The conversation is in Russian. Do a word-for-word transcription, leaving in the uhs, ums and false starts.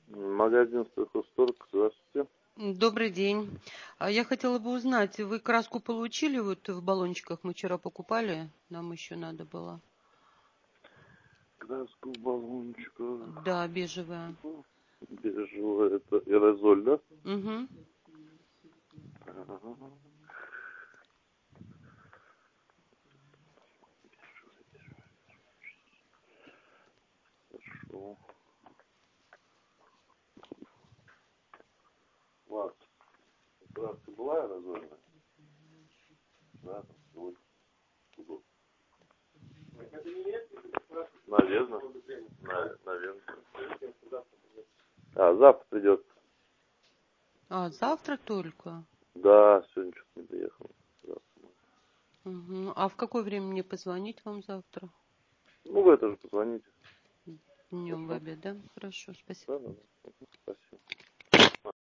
Магазин Стройхозторг, здравствуйте. Добрый день. А Я хотела бы узнать, вы краску получили вот в баллончиках? Мы вчера покупали, нам еще надо было. Краску в баллончиках. Да, бежевая. Бежевая, это аэрозоль, да? Угу. Ага. Хорошо. Ладно. Краска была аэрозольная? Да, вот. Наверное. На- Наверное. А, завтра придет. А, завтра только? Да, сегодня что-то не доехал. Завтра. Угу. А в какое время мне позвонить вам завтра? Ну, вы тоже позвоните. Днем в Хорошо? обед, да? Хорошо, спасибо. Да, да, да. Спасибо.